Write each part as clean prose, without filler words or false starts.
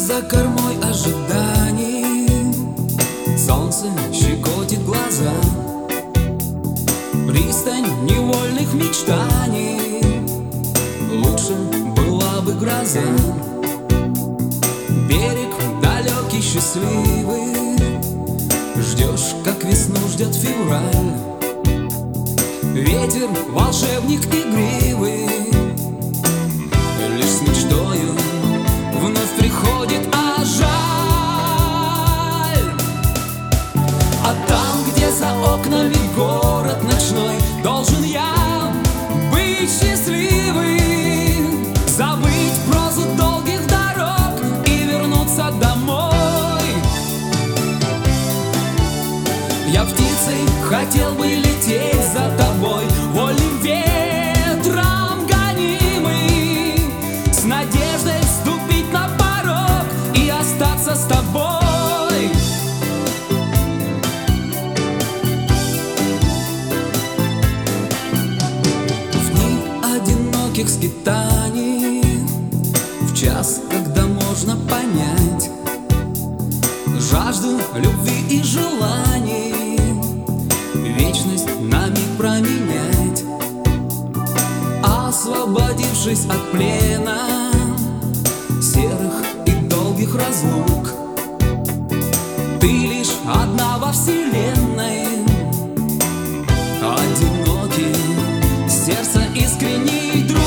за кормой ожиданий, солнце щекотит глаза, пристань невольных мечтаний, лучше была бы гроза. Берег далекий, счастливый, ждешь, как весну ждет февраль. Ветер, волшебник игривый, лишь с мечтою вновь приходит, а жаль. А там, где за окнами город ночной, должен я быть счастливым, забыть прозу долгих дорог и вернуться домой. Я птицей хотел бы лететь за тобой, вольным ветром гонимый, с надеждой вступить на порог и остаться с тобой. В дни одиноких скитаний, в час, когда можно понять жажду любви и желаний, вечность на миг променять. Освободившись от плена серых и долгих разлук, ты лишь одна во вселенной, одинокий, сердце искренний друг.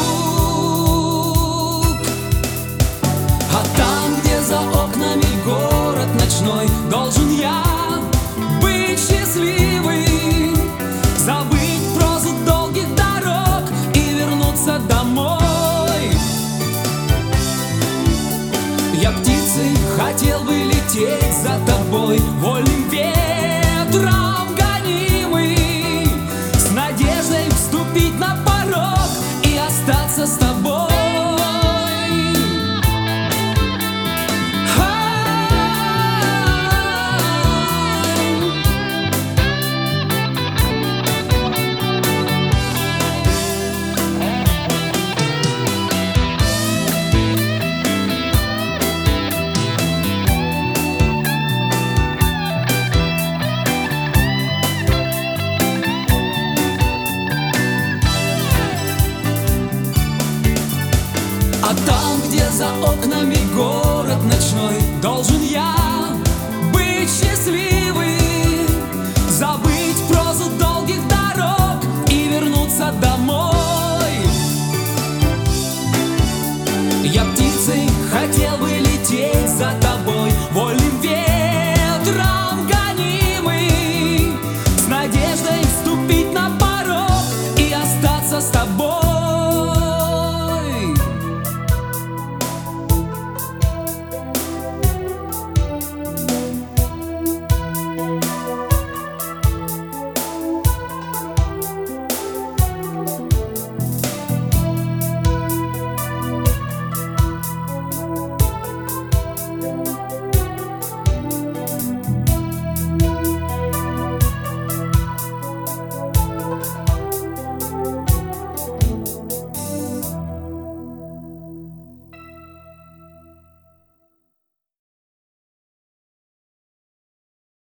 А там, где за окнами город ночной, должен я быть счастливым, забыть прозу долгих дорог и вернуться домой. Я птицей хотел бы лететь за тобой, вольным ветром